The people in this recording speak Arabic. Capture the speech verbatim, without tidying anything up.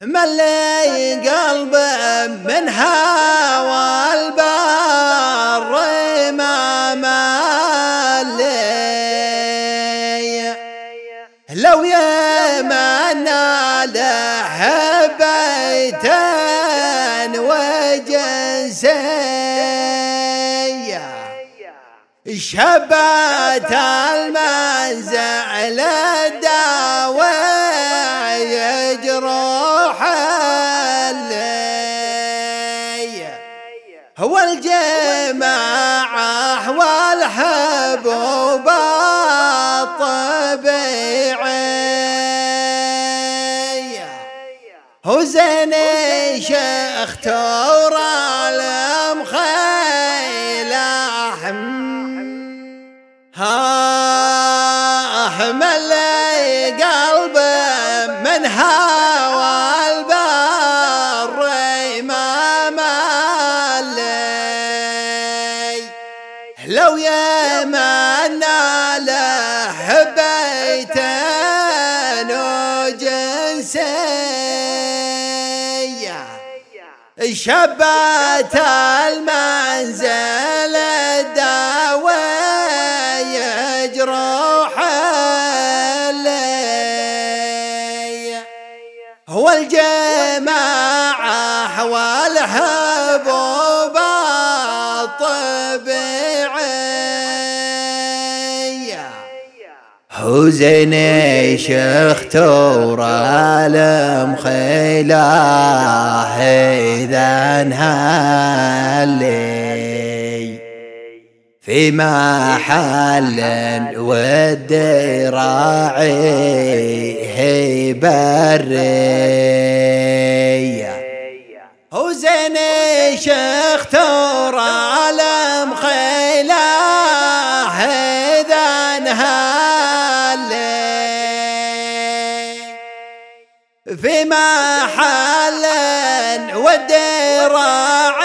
ملي قلبه من هوى البر ما ملي، لو يمنى له بيتين وجنسية، شبت المنزل الدواء جروح اللي هو الجماعة والحبوب الطبيعية، هو زيني شيخ تورى المخيلة ها أحمل قلبه من هوى البر ما ملي، لو يمنى له بيتين وجنسية، شبت المنزل الدواء جروح اللي هو الجماعة والحبوب الطبيعية، هو زيني شيخ تورى المخيلة إذا انهالي في محل والدراعي برية، هو زيني شيخ تورى المخيلة إذا انهالي في محل والدراعي